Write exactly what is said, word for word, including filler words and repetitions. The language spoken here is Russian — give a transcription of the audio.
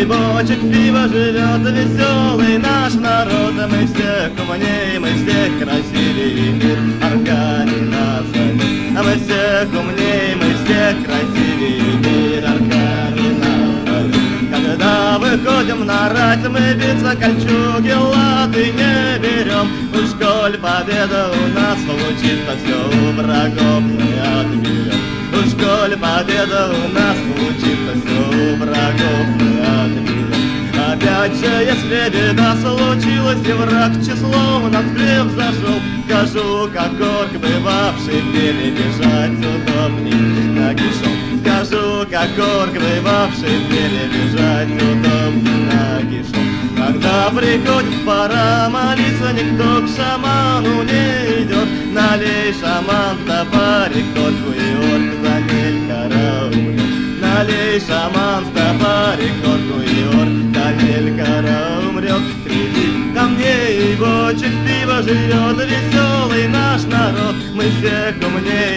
камней бочек пива живет веселый наш народ. А мы всех умней, мы всех красивее, мир арками нас зовет. А мы всех умней, мы всех красивее, мир арками нас зовет. Когда выходим на рать, мы биться кольчуги, латы не берем. Уж коль победа у нас случится, все у врагов мы отберем. Уж коль победа у нас случится, все у врагов мы отберем. Опять же, если беда случилась и враг числом над хлеб зашел, скажу, как орк, бывавший перебежать удобней нагишом. Скажу, как орк, бывавший перебежать удобней нагишом. Когда приходит пора молиться, никто к шаману не идет. Налей, шаман, топарик, только и орк за мелькара умрет. Налей, шаман, топарик, только и орк за мелькара умрет. Среди камней и бочек пива живет веселый наш народ. Мы всех умней,